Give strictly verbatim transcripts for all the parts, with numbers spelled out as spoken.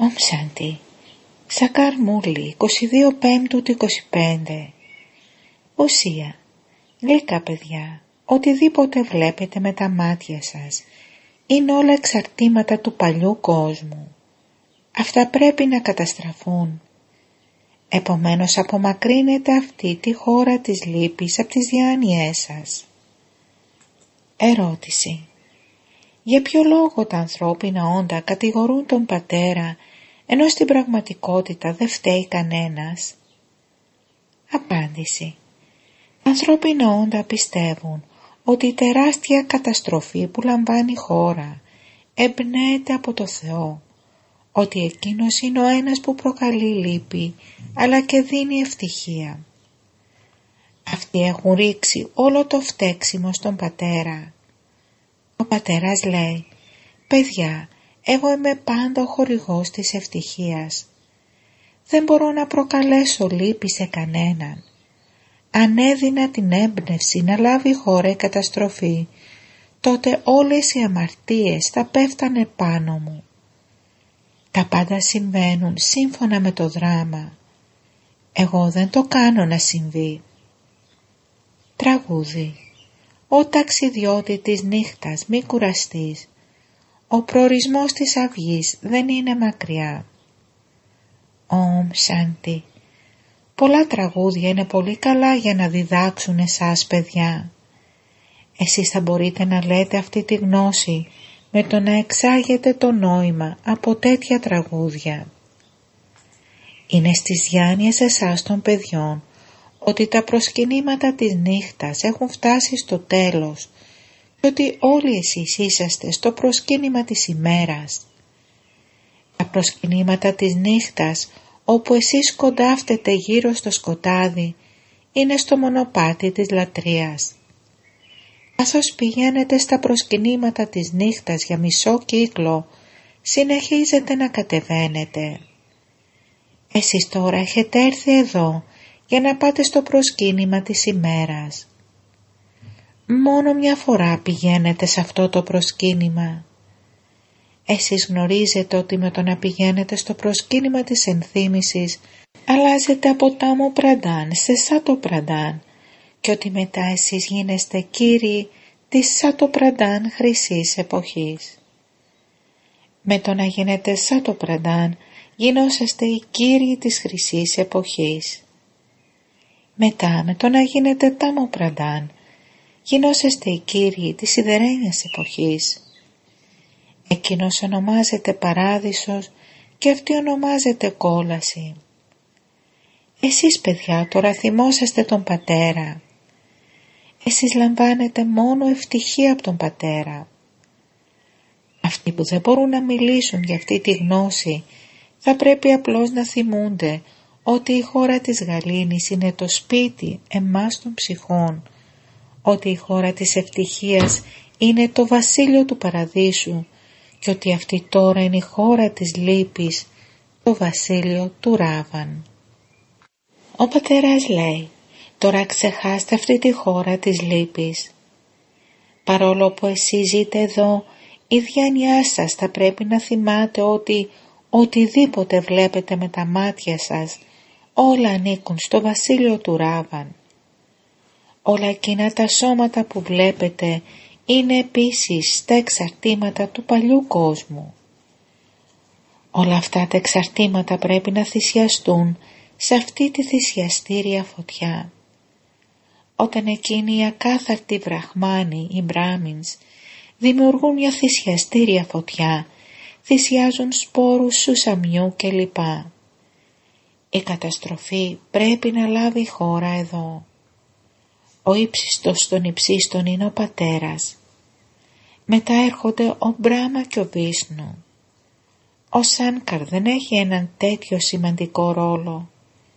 Ομ Σάντι. Σακάρ Μούρλι, είκοσι δύο Πέμπτου του είκοσι πέντε. Ουσία. Γλυκά παιδιά, οτιδήποτε βλέπετε με τα μάτια σας είναι όλα εξαρτήματα του παλιού κόσμου. Αυτά πρέπει να καταστραφούν. Επομένως απομακρύνετε αυτή τη χώρα της λύπης από τις διάνοιές σας. Ερώτηση. Για ποιο λόγο τα ανθρώπινα όντα κατηγορούν τον πατέρα, ενώ στην πραγματικότητα δεν φταίει κανένας? Απάντηση. Τα ανθρώπινα όντα πιστεύουν ότι η τεράστια καταστροφή που λαμβάνει η χώρα εμπνέεται από το Θεό, ότι εκείνος είναι ο ένας που προκαλεί λύπη αλλά και δίνει ευτυχία. Αυτοί έχουν ρίξει όλο το φταίξιμο στον πατέρα. Ο πατέρας λέει, παιδιά, εγώ είμαι πάντα ο χορηγός της ευτυχίας. Δεν μπορώ να προκαλέσω λύπη σε κανέναν. Αν έδινα την έμπνευση να λάβει η χώρα η καταστροφή, τότε όλες οι αμαρτίες θα πέφτανε πάνω μου. Τα πάντα συμβαίνουν σύμφωνα με το δράμα. Εγώ δεν το κάνω να συμβεί. Τραγούδι. Ο ταξιδιώτη της νύχτας, μη κουραστείς. Ο προορισμός της αυγής δεν είναι μακριά. Ομ Σάντι. Πολλά τραγούδια είναι πολύ καλά για να διδάξουν εσάς παιδιά. Εσείς θα μπορείτε να λέτε αυτή τη γνώση με το να εξάγετε το νόημα από τέτοια τραγούδια. Είναι στις διάνοιες εσάς των παιδιών ότι τα προσκυνήματα της νύχτας έχουν φτάσει στο τέλος και ότι όλοι εσείς είσαστε στο προσκύνημα της ημέρας. Τα προσκυνήματα της νύχτας όπου εσείς κοντάφτετε γύρω στο σκοτάδι είναι στο μονοπάτι της λατρείας. Καθώς πηγαίνετε στα προσκυνήματα της νύχτας για μισό κύκλο, συνεχίζετε να κατεβαίνετε. Εσείς τώρα έχετε έρθει εδώ για να πάτε στο προσκύνημα της ημέρας. Μόνο μια φορά πηγαίνετε σε αυτό το προσκύνημα. Εσείς γνωρίζετε ότι με το να πηγαίνετε στο προσκύνημα της ενθύμησης αλλάζετε από τάμο πραντάν σε σάτο πραντάν και ότι μετά εσείς γίνεστε κύριοι της σάτο πραντάν χρυσής εποχής. Με το να γίνετε σάτο πραντάν γινόσαστε οι κύριοι της χρυσής εποχής. Μετά με το να γίνετε τάμο πραντάν γινόσαστε οι κύριοι της σιδερένιας εποχής. Εκείνος ονομάζεται παράδεισος και αυτή ονομάζεται κόλαση. Εσείς παιδιά τώρα θυμόσαστε τον πατέρα. Εσείς λαμβάνετε μόνο ευτυχία από τον πατέρα. Αυτοί που δεν μπορούν να μιλήσουν για αυτή τη γνώση θα πρέπει απλώς να θυμούνται ότι η χώρα της γαλήνης είναι το σπίτι εμάς των ψυχών, ότι η χώρα της ευτυχίας είναι το βασίλειο του παραδείσου και ότι αυτή τώρα είναι η χώρα της λύπης, το βασίλειο του Ράβαν. Ο πατέρας λέει, τώρα ξεχάστε αυτή τη χώρα της λύπης. Παρόλο που εσείς ζείτε εδώ, η διάνοιά σας θα πρέπει να θυμάται ότι οτιδήποτε βλέπετε με τα μάτια σας, όλα ανήκουν στο βασίλειο του Ράβαν. Όλα εκείνα τα σώματα που βλέπετε είναι επίσης τα εξαρτήματα του παλιού κόσμου. Όλα αυτά τα εξαρτήματα πρέπει να θυσιαστούν σε αυτή τη θυσιαστήρια φωτιά. Όταν εκείνοι οι ακάθαρτοι βραχμάνοι, οι μπράμινς, δημιουργούν μια θυσιαστήρια φωτιά, θυσιάζουν σπόρους σουσαμιού κλπ. Η καταστροφή πρέπει να λάβει χώρα εδώ. Ο ύψιστος των υψίστων είναι ο πατέρας. Μετά έρχονται ο Μπράμα και ο Βίσνου. Ο Σάνκαρ δεν έχει έναν τέτοιο σημαντικό ρόλο.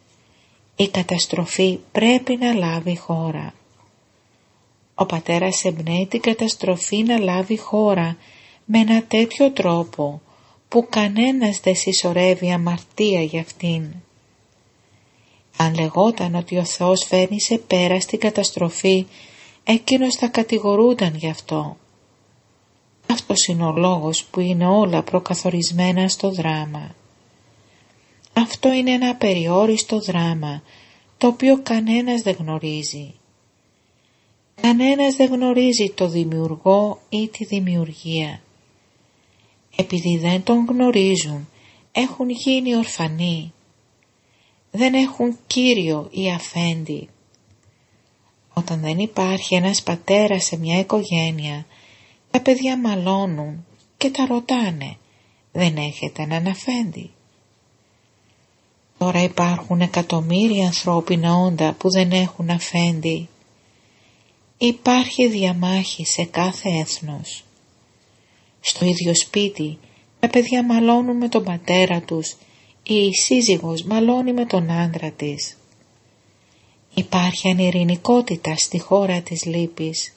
Η καταστροφή πρέπει να λάβει χώρα. Ο πατέρας εμπνέει την καταστροφή να λάβει χώρα με ένα τέτοιο τρόπο που κανένας δεν συσσωρεύει αμαρτία για αυτήν. Αν λεγόταν ότι ο Θεός φέρνει σε πέρα στην καταστροφή, εκείνος θα κατηγορούνταν γι' αυτό. Αυτός είναι ο λόγος που είναι όλα προκαθορισμένα στο δράμα. Αυτό είναι ένα απεριόριστο δράμα, το οποίο κανένας δεν γνωρίζει. Κανένας δεν γνωρίζει το δημιουργό ή τη δημιουργία. Επειδή δεν τον γνωρίζουν, έχουν γίνει ορφανοί. Δεν έχουν κύριο ή αφέντη. Όταν δεν υπάρχει ένας πατέρας σε μια οικογένεια, τα παιδιά μαλώνουν και τα ρωτάνε, δεν έχετε έναν αφέντη? Τώρα υπάρχουν εκατομμύρια ανθρώπινα όντα που δεν έχουν αφέντη. Υπάρχει διαμάχη σε κάθε έθνος. Στο ίδιο σπίτι τα παιδιά μαλώνουν με τον πατέρα τους ή η σύζυγος μαλώνει με τον άντρα της. Υπάρχει ανειρηνικότητα στη χώρα της λύπης.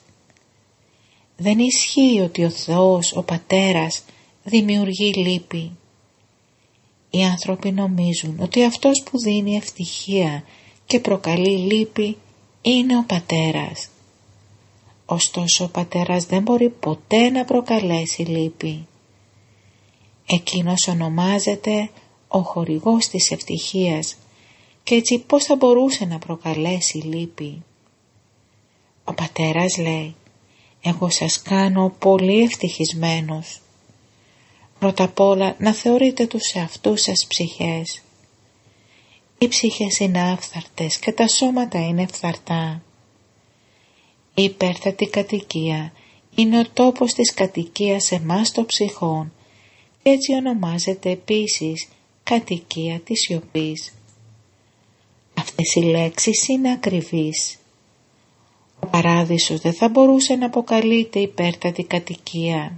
Δεν ισχύει ότι ο Θεός, ο Πατέρας, δημιουργεί λύπη. Οι άνθρωποι νομίζουν ότι αυτός που δίνει ευτυχία και προκαλεί λύπη είναι ο Πατέρας. Ωστόσο ο Πατέρας δεν μπορεί ποτέ να προκαλέσει λύπη. Εκείνος ονομάζεται ο χορηγός της ευτυχίας και έτσι πώς θα μπορούσε να προκαλέσει λύπη? Ο Πατέρας λέει, εγώ σας κάνω πολύ ευτυχισμένους. Πρώτα απ' όλα να θεωρείτε τους εαυτούς σας ψυχές. Οι ψυχές είναι άφθαρτες και τα σώματα είναι φθαρτά. Η υπέρτατη κατοικία είναι ο τόπος της κατοικίας εμάς των ψυχών και έτσι ονομάζεται επίσης κατοικία της σιωπής. Αυτές οι λέξεις είναι ακριβείς. Ο παράδεισος δεν θα μπορούσε να αποκαλείται υπέρτατη κατοικία.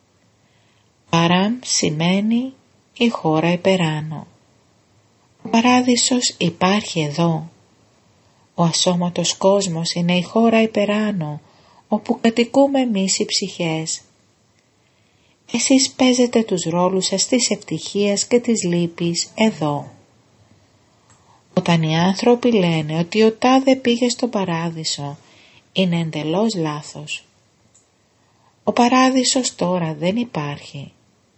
Παράμ σημαίνει η χώρα υπεράνω. Ο παράδεισος υπάρχει εδώ. Ο ασώματος κόσμος είναι η χώρα υπεράνω, όπου κατοικούμε εμείς οι ψυχές. Εσείς παίζετε τους ρόλους σας της ευτυχίας και της λύπης εδώ. Όταν οι άνθρωποι λένε ότι ο τάδε πήγε στον παράδεισο, είναι εντελώς λάθος. Ο παράδεισος τώρα δεν υπάρχει.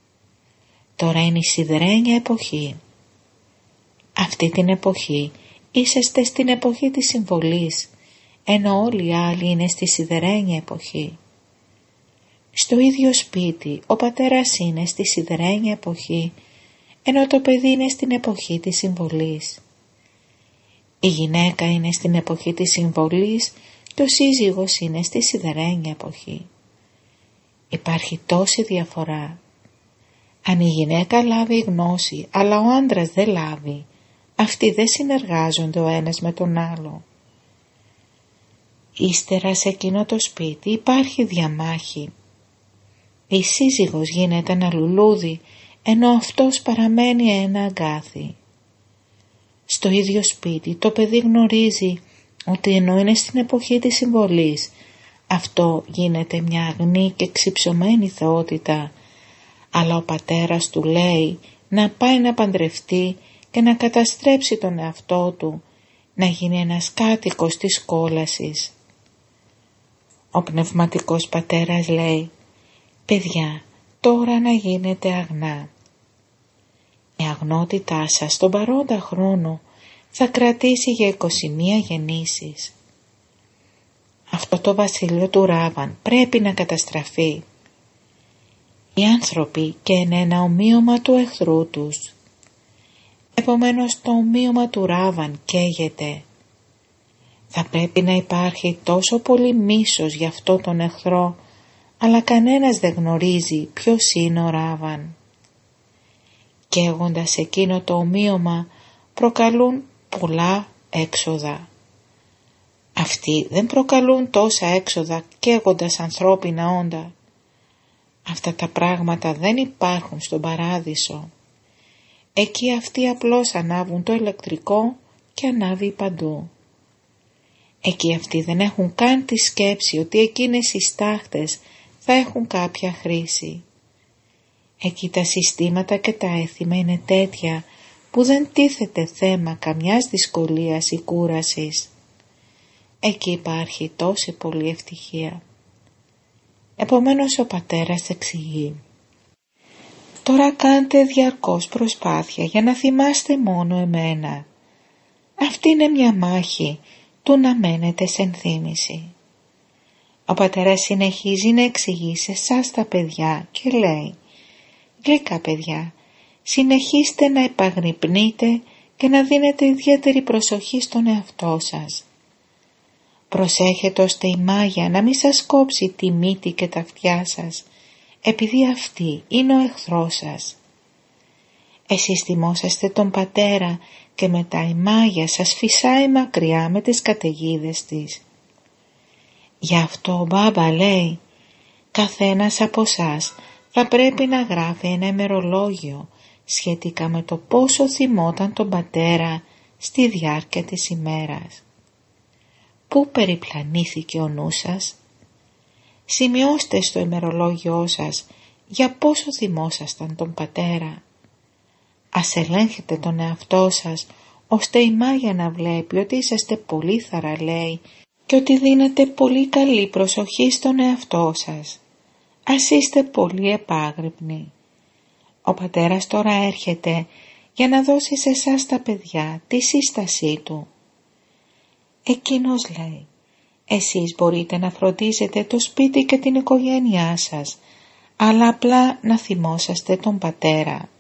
Τώρα είναι η σιδερένια εποχή. Αυτή την εποχή είσαστε στην εποχή της συμβολής, ενώ όλοι οι άλλοι είναι στη σιδερένια εποχή. Στο ίδιο σπίτι ο πατέρας είναι στη σιδερένια εποχή, ενώ το παιδί είναι στην εποχή της συμβολής. Η γυναίκα είναι στην εποχή της συμβολής και ο σύζυγος είναι στη σιδερένια εποχή. Υπάρχει τόση διαφορά. Αν η γυναίκα λάβει γνώση, αλλά ο άντρας δεν λάβει, αυτοί δεν συνεργάζονται ο ένας με τον άλλο. Ύστερα σε εκείνο το σπίτι υπάρχει διαμάχη. Η σύζυγος γίνεται ένα λουλούδι, ενώ αυτός παραμένει ένα αγκάθι. Στο ίδιο σπίτι το παιδί γνωρίζει ότι ενώ είναι στην εποχή της συμβολής, αυτό γίνεται μια αγνή και ξυψωμένη θεότητα, αλλά ο πατέρας του λέει να πάει να παντρευτεί και να καταστρέψει τον εαυτό του, να γίνει ένας κάτοικος της κόλασης. Ο πνευματικός πατέρας λέει, παιδιά, τώρα να γίνετε αγνά. Η αγνότητά σας στον παρόντα χρόνο θα κρατήσει για είκοσι μία γεννήσεις. Αυτό το βασίλειο του Ράβαν πρέπει να καταστραφεί. Οι άνθρωποι και είναι ένα ομοίωμα του εχθρού τους. Επομένως το ομοίωμα του Ράβαν καίγεται. Θα πρέπει να υπάρχει τόσο πολύ μίσος για αυτό τον εχθρό, αλλά κανένας δεν γνωρίζει ποιος είναι ο Ράβαν. Καίγοντας εκείνο το ομοίωμα προκαλούν πολλά έξοδα. Αυτοί δεν προκαλούν τόσα έξοδα καίγοντας ανθρώπινα όντα. Αυτά τα πράγματα δεν υπάρχουν στον παράδεισο. Εκεί αυτοί απλώς ανάβουν το ηλεκτρικό και ανάβει παντού. Εκεί αυτοί δεν έχουν καν τη σκέψη ότι εκείνες οι στάχτες θα έχουν κάποια χρήση. Εκεί τα συστήματα και τα έθιμα είναι τέτοια που δεν τίθεται θέμα καμιάς δυσκολίας ή κούρασης. Εκεί υπάρχει τόση πολλή ευτυχία. Επομένως ο πατέρας εξηγεί. Τώρα κάντε διαρκώς προσπάθεια για να θυμάστε μόνο εμένα. Αυτή είναι μια μάχη του να μένετε σε ενθύμηση. Ο πατέρας συνεχίζει να εξηγεί σε εσάς τα παιδιά και λέει: γλυκά παιδιά, συνεχίστε να επαγρυπνείτε και να δίνετε ιδιαίτερη προσοχή στον εαυτό σας. Προσέχετε ώστε η μάγια να μην σας κόψει τη μύτη και τα αυτιά σας, επειδή αυτή είναι ο εχθρός σας. Εσείς θυμόσαστε τον πατέρα και μετά η μάγια σας φυσάει μακριά με τις καταιγίδες της. Γι' αυτό ο Μπάμπα λέει: καθένας από εσάς θα πρέπει να γράφει ένα ημερολόγιο σχετικά με το πόσο θυμόταν τον πατέρα στη διάρκεια της ημέρας. Πού περιπλανήθηκε ο νους σας? Σημειώστε στο ημερολόγιό σας για πόσο θυμόσασταν τον πατέρα. Ας ελέγχετε τον εαυτό σας, ώστε η μάγια να βλέπει ότι είσαστε πολύ θαραλέοι και ότι δίνετε πολύ καλή προσοχή στον εαυτό σας. Ας είστε πολύ επάγρυπνοι. Ο πατέρας τώρα έρχεται για να δώσει σε εσάς τα παιδιά τη σύστασή του. Εκείνος λέει: εσείς μπορείτε να φροντίζετε το σπίτι και την οικογένειά σας, αλλά απλά να θυμόσαστε τον πατέρα.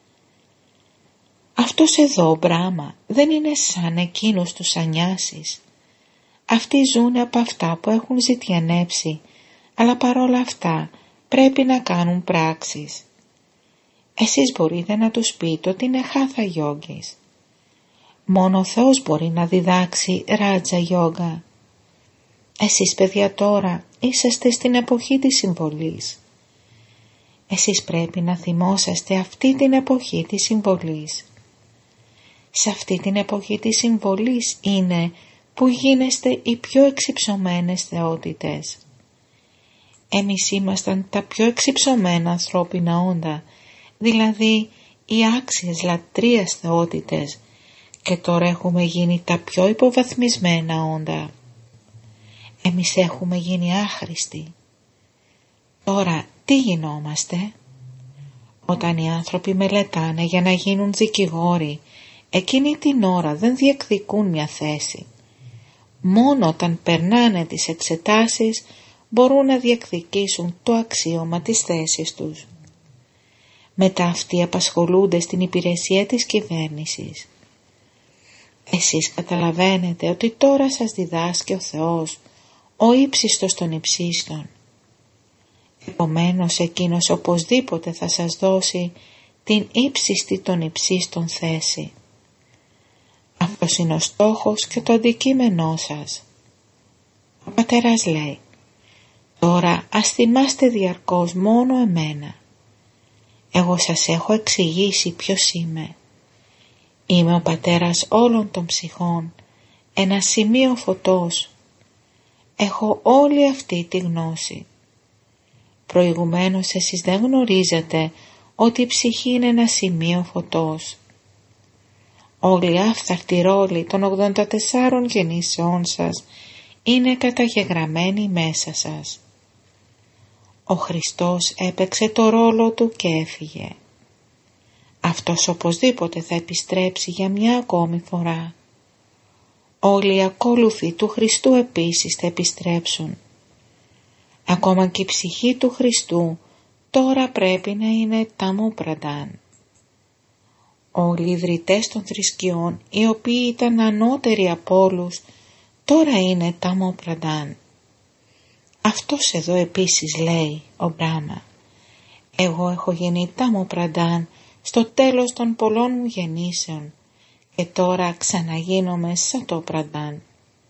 Αυτός εδώ ο Μπράμα δεν είναι σαν εκείνους τους σανιάσεις. Αυτοί ζουν από αυτά που έχουν ζητιανέψει, αλλά παρόλα αυτά πρέπει να κάνουν πράξεις. Εσείς μπορείτε να τους πείτε ότι είναι χάθα γιόγκης. Μόνο ο Θεός μπορεί να διδάξει ράτζα γιόγκα. Εσείς παιδιά τώρα είσαστε στην εποχή της συμβολής. Εσείς πρέπει να θυμόσαστε αυτή την εποχή της συμβολής. Σε αυτή την εποχή της συμβολής είναι που γίνεστε οι πιο εξυψωμένες θεότητες. Εμείς ήμασταν τα πιο εξυψωμένα ανθρώπινα όντα, δηλαδή οι άξιες λατρείας θεότητες, και τώρα έχουμε γίνει τα πιο υποβαθμισμένα όντα. Εμείς έχουμε γίνει άχρηστοι. Τώρα τι γινόμαστε? Όταν οι άνθρωποι μελετάνε για να γίνουν δικηγόροι, εκείνη την ώρα δεν διεκδικούν μια θέση. Μόνο όταν περνάνε τις εξετάσεις μπορούν να διεκδικήσουν το αξίωμα της θέσης τους. Μετά αυτοί απασχολούνται στην υπηρεσία της κυβέρνησης. Εσείς καταλαβαίνετε ότι τώρα σας διδάσκει ο Θεός, ο ύψιστος των υψίστων. Επομένως εκείνος οπωσδήποτε θα σας δώσει την ύψιστη των υψίστων θέση. Αυτός είναι ο στόχος και το αντικείμενό σας. Ο πατέρας λέει: τώρα ας θυμάστε διαρκώς μόνο εμένα. Εγώ σας έχω εξηγήσει ποιος είμαι. Είμαι ο πατέρας όλων των ψυχών, ένα σημείο φωτός. Έχω όλη αυτή τη γνώση. Προηγουμένως εσείς δεν γνωρίζετε ότι η ψυχή είναι ένα σημείο φωτός. Όλοι οι άφθαρτοι ρόλοι των ογδόντα τεσσάρων γεννήσεών σας είναι καταγεγραμμένοι μέσα σας. Ο Χριστός έπαιξε το ρόλο του και έφυγε. Αυτός οπωσδήποτε θα επιστρέψει για μια ακόμη φορά. Όλοι οι ακόλουθοι του Χριστού επίσης θα επιστρέψουν. Ακόμα και η ψυχή του Χριστού τώρα πρέπει να είναι τάμο πραντάν. Όλοι οι ιδρυτές των θρησκειών, οι οποίοι ήταν ανώτεροι από όλους, τώρα είναι τάμο πραντάν. Αυτός εδώ επίσης λέει ο Μπράμα: εγώ έχω γίνει τάμο πραντάν στο τέλος των πολλών μου γεννήσεων και τώρα ξαναγίνομαι σαν το πραντάν.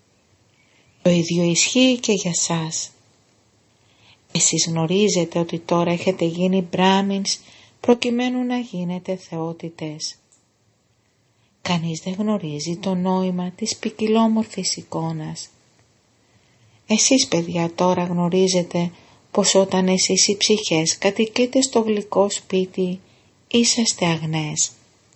Το ίδιο ισχύει και για σας. Εσείς γνωρίζετε ότι τώρα έχετε γίνει μπράμινς προκειμένου να γίνετε θεότητες. Κανείς δεν γνωρίζει το νόημα της ποικιλόμορφης εικόνας. Εσείς παιδιά τώρα γνωρίζετε πως όταν εσείς οι ψυχές κατοικείτε στο γλυκό σπίτι είσαστε αγνές.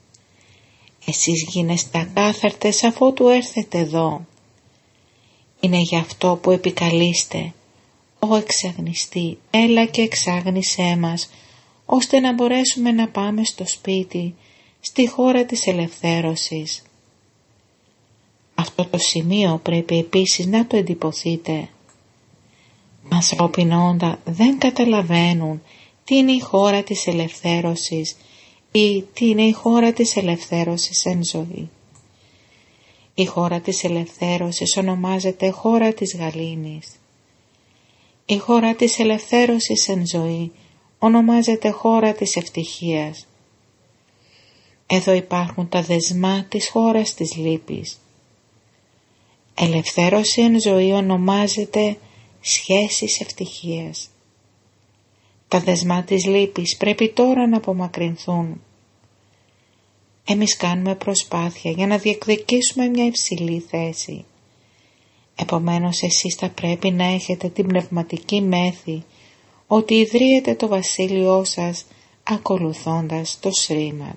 Εσείς γίνεστε ακάθαρτες αφότου έρθετε εδώ. Είναι γι' αυτό που επικαλείστε: «Ω εξαγνιστή, έλα και εξάγνησέ μας, ώστε να μπορέσουμε να πάμε στο σπίτι, στη χώρα της ελευθέρωσης. Αυτό το σημείο πρέπει επίσης να το εντυπωθείτε. Ανθρώπινα όντα δεν καταλαβαίνουν τι είναι η χώρα της ελευθέρωσης ή τι είναι η χώρα της ελευθέρωσης εν ζωή. Η χώρα της ελευθέρωσης ονομάζεται χώρα της γαλήνης. Η χώρα της ελευθέρωσης εν ζωή ονομάζεται χώρα της ευτυχίας. Εδώ υπάρχουν τα δεσμά της χώρας της λύπης. Ελευθέρωση εν ζωή ονομάζεται σχέσεις ευτυχίας. Τα δεσμά της λύπης πρέπει τώρα να απομακρυνθούν. Εμείς κάνουμε προσπάθεια για να διεκδικήσουμε μια υψηλή θέση. Επομένως εσείς θα πρέπει να έχετε την πνευματική μέθη ότι ιδρύετε το βασίλειό σας ακολουθώντας το Σρίμαντ.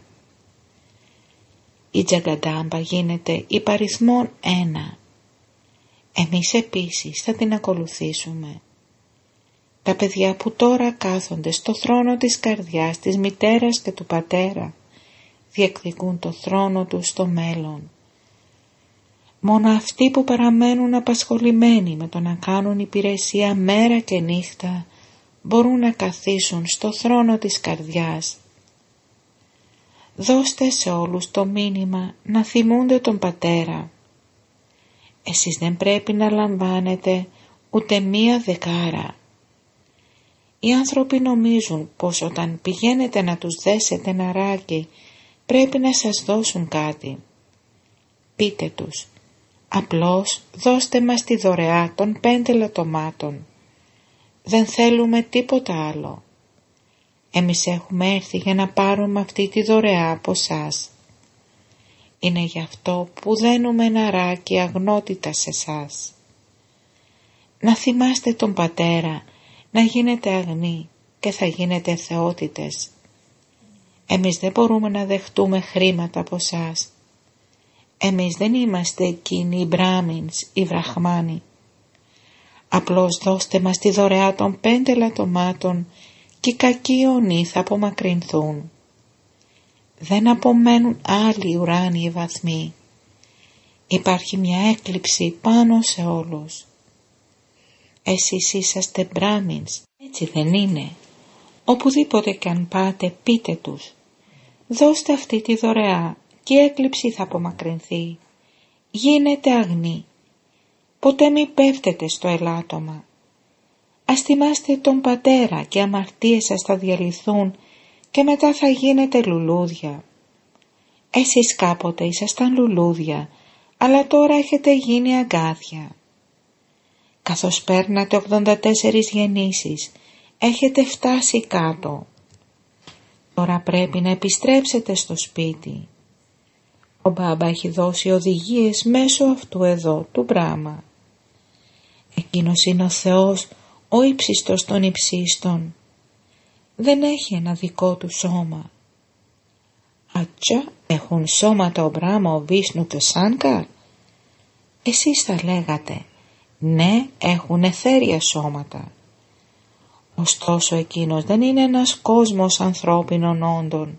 Η Τζαγκαντάμπα γίνεται υπαριθμόν ένα. Εμείς επίσης θα την ακολουθήσουμε. Τα παιδιά που τώρα κάθονται στο θρόνο της καρδιάς της μητέρας και του πατέρα διεκδικούν το θρόνο τους στο μέλλον. Μόνο αυτοί που παραμένουν απασχολημένοι με το να κάνουν υπηρεσία μέρα και νύχτα μπορούν να καθίσουν στο θρόνο της καρδιάς. Δώστε σε όλους το μήνυμα να θυμούνται τον πατέρα. Εσείς δεν πρέπει να λαμβάνετε ούτε μία δεκάρα. Οι άνθρωποι νομίζουν πως όταν πηγαίνετε να τους δέσετε ναράκι πρέπει να σας δώσουν κάτι. Πείτε τους, απλώς δώστε μας τη δωρεά των πέντε λατωμάτων. Δεν θέλουμε τίποτα άλλο. Εμείς έχουμε έρθει για να πάρουμε αυτή τη δωρεά από σας. Είναι γι' αυτό που δένουμε ναράκι αγνότητα σε σας. Να θυμάστε τον πατέρα, να γίνετε αγνοί και θα γίνετε θεότητες. Εμείς δεν μπορούμε να δεχτούμε χρήματα από σας. Εμείς δεν είμαστε εκείνοι οι Μπράμινς, οι Βραχμάνοι. Απλώς δώστε μας τη δωρεά των πέντε λατωμάτων και οι κακοί ονοί θα απομακρυνθούν. Δεν απομένουν άλλοι ουράνιοι βαθμοί. Υπάρχει μια έκλειψη πάνω σε όλους. Εσείς είσαστε Μπράμινς, έτσι δεν είναι? Οπουδήποτε κι αν πάτε πείτε τους, δώστε αυτή τη δωρεά και η έκλειψη θα απομακρυνθεί. Γίνετε αγνοί. Ποτέ μη πέφτετε στο ελάττωμα. Ας θυμάστε τον πατέρα και αμαρτίες σας θα διαλυθούν και μετά θα γίνετε λουλούδια. Εσείς κάποτε ήσασταν λουλούδια, αλλά τώρα έχετε γίνει αγκάθια. Καθώς παίρνατε ογδόντα τέσσερις γεννήσεις, έχετε φτάσει κάτω. Τώρα πρέπει να επιστρέψετε στο σπίτι. Ο Μπάμπα έχει δώσει οδηγίες μέσω αυτού εδώ του Μπράμα. Εκείνος είναι ο Θεός, ο ύψιστος των υψίστων. Δεν έχει ένα δικό του σώμα. Ατσά, έχουν σώματα ο Μπράμα, ο Βίσνου και ο Σάνκαρ? Εσείς θα λέγατε, ναι, έχουν εθέρια σώματα. Ωστόσο εκείνος δεν είναι ένας κόσμος ανθρώπινων όντων.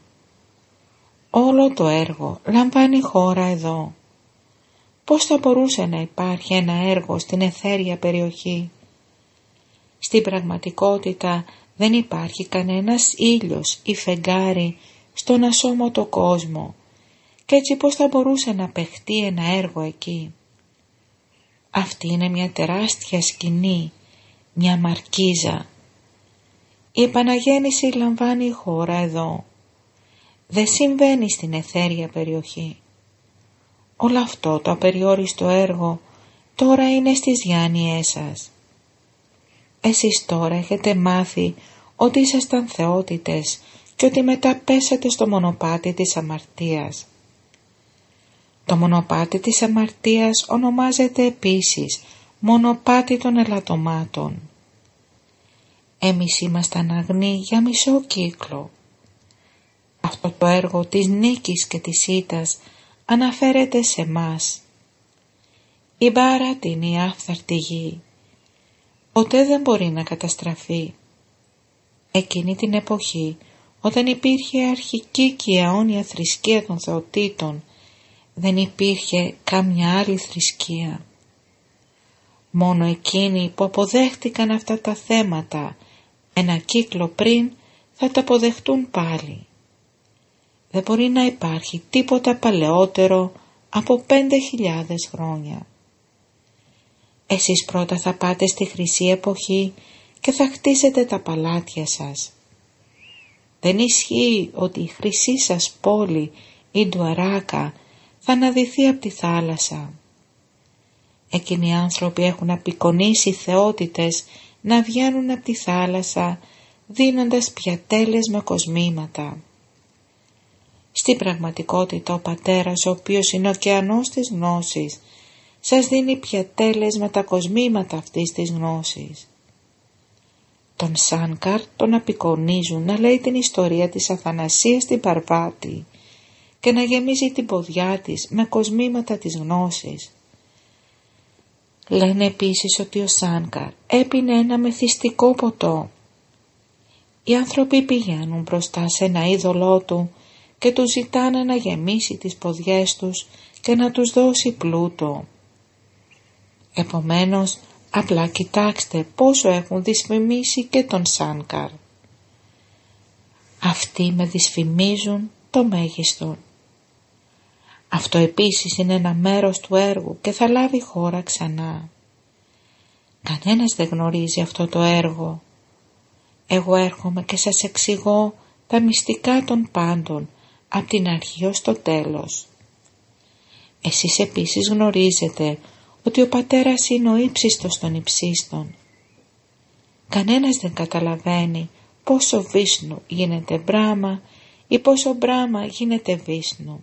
Όλο το έργο λαμβάνει χώρα εδώ. Πώς θα μπορούσε να υπάρχει ένα έργο στην εθέρια περιοχή? Στην πραγματικότητα δεν υπάρχει κανένας ήλιος ή φεγγάρι στον ασώματο κόσμο και έτσι πώς θα μπορούσε να παιχτεί ένα έργο εκεί? Αυτή είναι μια τεράστια σκηνή, μια μαρκίζα. Η επαναγέννηση λαμβάνει χώρα εδώ. Δεν συμβαίνει στην εθέρια περιοχή. Όλο αυτό το απεριόριστο έργο τώρα είναι στις διάνοιές σας. Εσείς τώρα έχετε μάθει ότι ήσασταν θεότητες και ότι μετά πέσατε στο μονοπάτι της αμαρτίας. Το μονοπάτι της αμαρτίας ονομάζεται επίσης μονοπάτι των ελαττωμάτων. Εμείς ήμασταν αγνοί για μισό κύκλο. Αυτό το έργο της νίκης και της ήττας αναφέρεται σε μας. Η Μπάρατ είναι η άφθαρτη γη. Ποτέ δεν μπορεί να καταστραφεί. Εκείνη την εποχή όταν υπήρχε αρχική και αιώνια θρησκεία των θεοτήτων, δεν υπήρχε κάμια άλλη θρησκεία. Μόνο εκείνοι που αποδέχτηκαν αυτά τα θέματα ένα κύκλο πριν θα τα αποδεχτούν πάλι. Δεν μπορεί να υπάρχει τίποτα παλαιότερο από πέντε χιλιάδες χρόνια. Εσείς πρώτα θα πάτε στη χρυσή εποχή και θα χτίσετε τα παλάτια σας. Δεν ισχύει ότι η χρυσή σας πόλη, η Ντουαράκα, θα αναδυθεί από τη θάλασσα. Εκείνοι οι άνθρωποι έχουν απεικονίσει θεότητες να βγαίνουν από τη θάλασσα δίνοντας πιατέλες με κοσμήματα. Στην πραγματικότητα ο Πατέρας, ο οποίος είναι ο ωκεανός της γνώσης, σας δίνει πιατέλες με τα κοσμήματα αυτής της γνώσης. Τον Σάνκαρ τον απεικονίζουν να λέει την ιστορία της Αθανασίας στην Παρβάτη και να γεμίζει την ποδιά της με κοσμήματα της γνώσης. Λένε επίσης ότι ο Σάνκαρ έπινε ένα μεθυστικό ποτό. Οι άνθρωποι πηγαίνουν μπροστά σε ένα είδωλό του και του ζητάνε να γεμίσει τις ποδιές τους και να τους δώσει πλούτο. Επομένως, απλά κοιτάξτε πόσο έχουν δυσφημίσει και τον Σάνκαρ. Αυτοί με δυσφημίζουν το μέγιστον. Αυτό επίσης είναι ένα μέρος του έργου και θα λάβει χώρα ξανά. Κανένας δεν γνωρίζει αυτό το έργο. Εγώ έρχομαι και σας εξηγώ τα μυστικά των πάντων, από την αρχή ως το τέλος. Εσείς επίσης γνωρίζετε ότι ο Πατέρας είναι ο ύψιστος των υψίστων. Κανένας δεν καταλαβαίνει πόσο Βίσνου γίνεται Μπράμα ή πόσο Μπράμα γίνεται Βίσνου.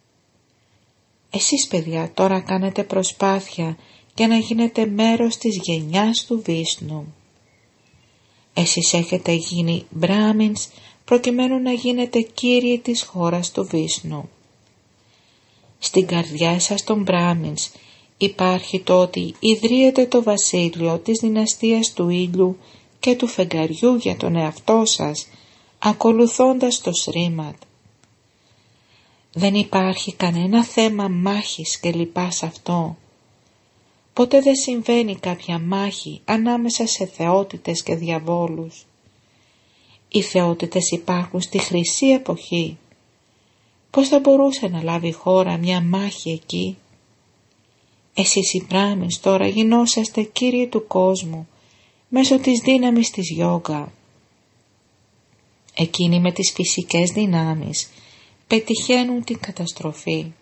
Εσείς παιδιά τώρα κάνετε προσπάθεια για να γίνετε μέρος της γενιάς του Βίσνου. Εσείς έχετε γίνει Μπράμινς προκειμένου να γίνετε κύριοι της χώρας του Βίσνου. Στην καρδιά σας των Μπράμινς υπάρχει το ότι ιδρύεται το βασίλειο της δυναστείας του ήλιου και του φεγγαριού για τον εαυτό σας, ακολουθώντας το Σρίμαντ. Δεν υπάρχει κανένα θέμα μάχης και λοιπά σε αυτό. Ποτέ δεν συμβαίνει κάποια μάχη ανάμεσα σε θεότητες και διαβόλους. Οι θεότητες υπάρχουν στη χρυσή εποχή. Πώς θα μπορούσε να λάβει χώρα μια μάχη εκεί? Εσείς οι Μπράμινς τώρα γινόσαστε κύριοι του κόσμου μέσω της δύναμης της γιόγκα. Εκείνοι με τις φυσικές δυνάμεις πετυχαίνουν την καταστροφή.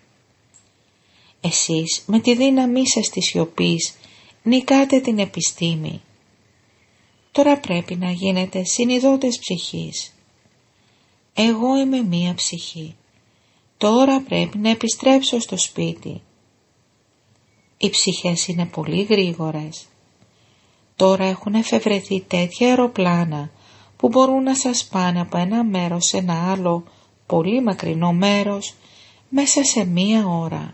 Εσείς με τη δύναμή σας της σιωπής νικάτε την επιστήμη. Τώρα πρέπει να γίνετε συνειδώτες ψυχής. Εγώ είμαι μία ψυχή. Τώρα πρέπει να επιστρέψω στο σπίτι. Οι ψυχές είναι πολύ γρήγορες. Τώρα έχουν εφευρεθεί τέτοια αεροπλάνα που μπορούν να σας πάνε από ένα μέρος σε ένα άλλο πολύ μακρινό μέρος μέσα σε μία ώρα.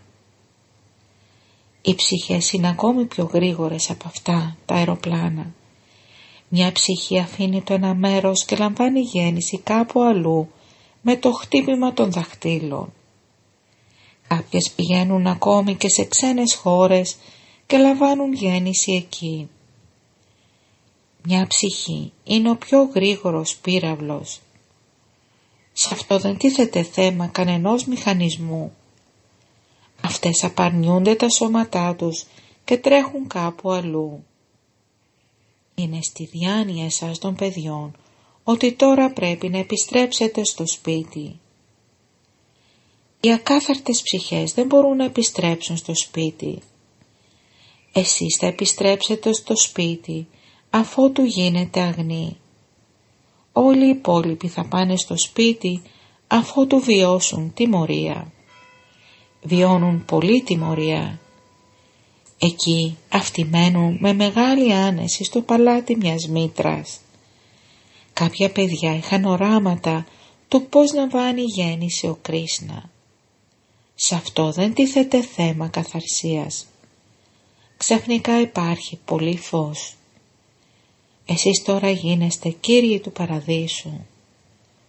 Οι ψυχές είναι ακόμη πιο γρήγορες από αυτά τα αεροπλάνα. Μια ψυχή αφήνει το ένα μέρος και λαμβάνει γέννηση κάπου αλλού με το χτύπημα των δαχτύλων. Κάποιες πηγαίνουν ακόμη και σε ξένες χώρες και λαμβάνουν γέννηση εκεί. Μια ψυχή είναι ο πιο γρήγορος πύραυλος. Σε αυτό δεν τίθεται θέμα κανενός μηχανισμού. Αυτές απαρνιούνται τα σώματά τους και τρέχουν κάπου αλλού. Είναι στη διάνοια εσάς των παιδιών ότι τώρα πρέπει να επιστρέψετε στο σπίτι. Οι ακάθαρτες ψυχές δεν μπορούν να επιστρέψουν στο σπίτι. Εσείς θα επιστρέψετε στο σπίτι αφότου γίνετε αγνοί. Όλοι οι υπόλοιποι θα πάνε στο σπίτι αφότου βιώσουν τιμωρία. Βιώνουν πολύ τιμωρία. Εκεί αυτοί μένουν με μεγάλη άνεση στο παλάτι μιας μήτρας. Κάποια παιδιά είχαν οράματα του πώς να βάνει γέννηση ο Κρίσνα. Σε αυτό δεν τίθεται θέμα καθαρσίας. Ξαφνικά υπάρχει πολύ φως. Εσείς τώρα γίνεστε κύριοι του παραδείσου.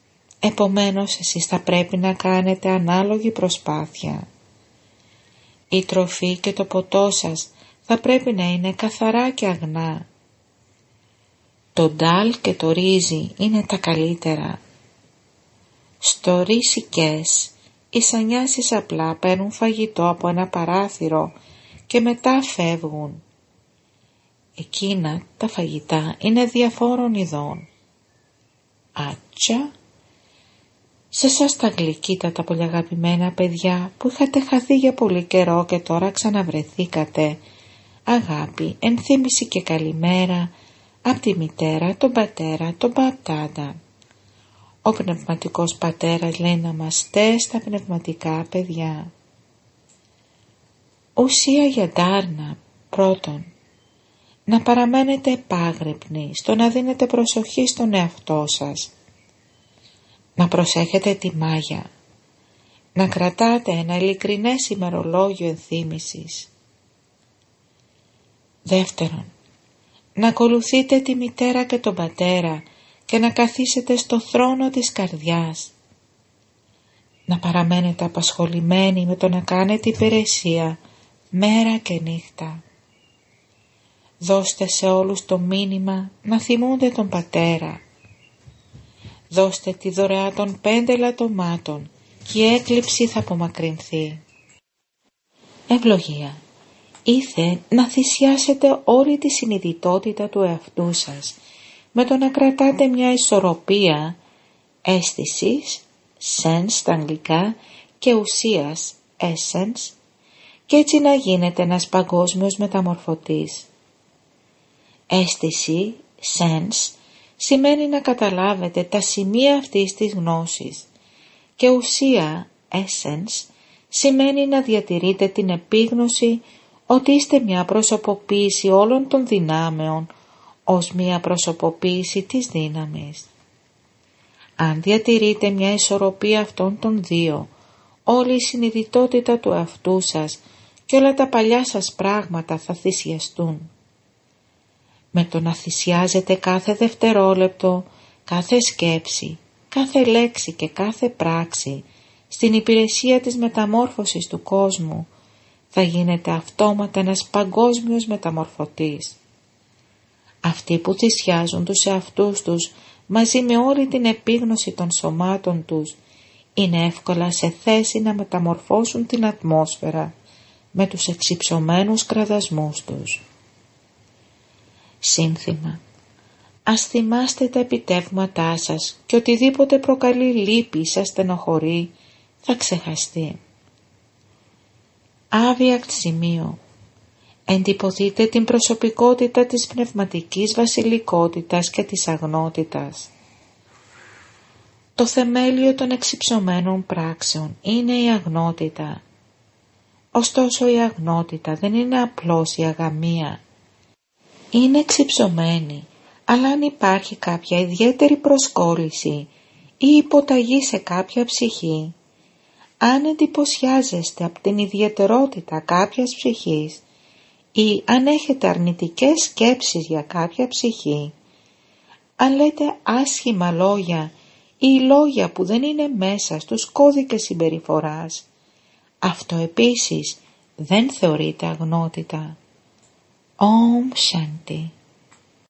Επομένως εσείς θα πρέπει να κάνετε ανάλογη προσπάθεια. Η τροφή και το ποτό σας θα πρέπει να είναι καθαρά και αγνά. Το ντάλ και το ρύζι είναι τα καλύτερα. Στο ρίσικες οι σανιάσεις απλά παίρνουν φαγητό από ένα παράθυρο και μετά φεύγουν. Εκείνα τα φαγητά είναι διαφόρων ειδών. Άτσα, σε εσάς τα γλυκύτατα πολύ αγαπημένα παιδιά που είχατε χαθεί για πολύ καιρό και τώρα ξαναβρεθήκατε, αγάπη, ενθύμηση και καλημέρα από τη μητέρα, τον πατέρα, τον πατάντα. Ο πνευματικός πατέρας λέει να είμαστε στα πνευματικά παιδιά. Ουσία για ντάρνα. Πρώτον, να παραμένετε επάγρυπνοι στο να δίνετε προσοχή στον εαυτό σας. Να προσέχετε τη μάγια. Να κρατάτε ένα ειλικρινές ημερολόγιο ενθύμησης. Δεύτερον, να ακολουθείτε τη μητέρα και τον πατέρα και να καθίσετε στο θρόνο της καρδιάς. Να παραμένετε απασχολημένοι με το να κάνετε υπηρεσία μέρα και νύχτα. Δώστε σε όλους το μήνυμα να θυμούνται τον πατέρα. Δώστε τη δωρεά των πέντε λατωμάτων και η έκλειψη θα απομακρυνθεί. Ευλογία. Ήθε να θυσιάσετε όλη τη συνειδητότητα του εαυτού σας με το να κρατάτε μια ισορροπία αίσθησης, sense στα αγγλικά, και ουσίας, essence, και έτσι να γίνετε ένας παγκόσμιος μεταμορφωτής. Αίσθηση, sense, σημαίνει να καταλάβετε τα σημεία αυτής της γνώσης και ουσία, essence, σημαίνει να διατηρείτε την επίγνωση ότι είστε μια προσωποποίηση όλων των δυνάμεων ως μια προσωποποίηση της δύναμης. Αν διατηρείτε μια ισορροπία αυτών των δύο, όλη η συνειδητότητα του εαυτού σας και όλα τα παλιά σας πράγματα θα θυσιαστούν. Με το να θυσιάζετε κάθε δευτερόλεπτο, κάθε σκέψη, κάθε λέξη και κάθε πράξη στην υπηρεσία της μεταμόρφωσης του κόσμου, θα γίνετε αυτόματα ένας παγκόσμιος μεταμορφωτής. Αυτοί που θυσιάζουν τους εαυτούς τους μαζί με όλη την επίγνωση των σωμάτων τους είναι εύκολα σε θέση να μεταμορφώσουν την ατμόσφαιρα με τους εξυψωμένους κραδασμούς τους. Σύνθημα. Ας θυμάστε τα επιτεύγματά σας και οτιδήποτε προκαλεί λύπη ή σας στενοχωρεί θα ξεχαστεί. Άβιακτ σημείο. Εντυπωθείτε την προσωπικότητα της πνευματικής βασιλικότητας και της αγνότητας. Το θεμέλιο των εξυψωμένων πράξεων είναι η αγνότητα. Ωστόσο η αγνότητα δεν είναι απλώς η αγαμία. Είναι εξυψωμένη, αλλά αν υπάρχει κάποια ιδιαίτερη προσκόλληση ή υποταγή σε κάποια ψυχή, αν εντυπωσιάζεστε από την ιδιαιτερότητα κάποιας ψυχής ή αν έχετε αρνητικές σκέψεις για κάποια ψυχή, αν λέτε άσχημα λόγια ή λόγια που δεν είναι μέσα στους κώδικες συμπεριφοράς, αυτό επίσης δεν θεωρείται αγνότητα. Om Shanti.